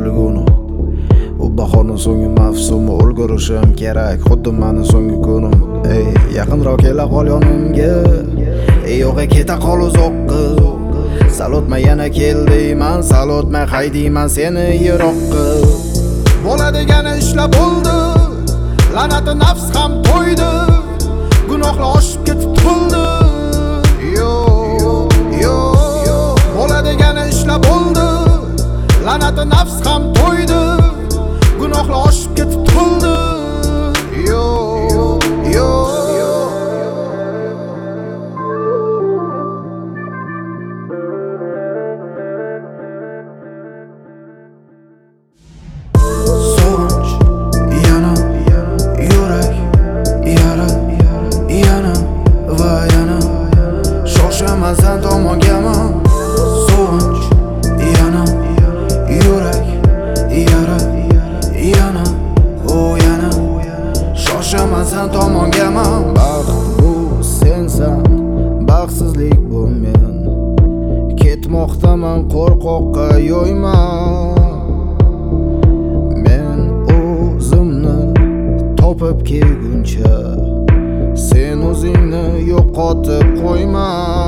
kulguni. U bahorning so'nggi mavsumi, ulgurishim kerak xuddi meni so'nggi kunim. Ey, yaqinroq kela qol yonimga, yo'q keta qol uzoqqa. Sal o'tmay yana kel deyman, sal o'tmay haydayman seni yiroqqa. Bo'ladigan ishlar bo'ldi, la'nati nafs ham to'ydi, gunohlar oshib ketib to'ldi. Bo'ladigan ishlar bo'ldi, la'nati nafs ham to'ydi, gunohlar oshib ketib to'ldi. Sen tomongaman, so'nch yana yurak yana yana shoshaman sen tomongaman. Baxt bu sensan, baxtsizlik bu men. Ketmoqdaman qo'rqoqqa yo'yman. Men o'zimni topib kelguncha sen o'zingni yo'qotib qo'yma.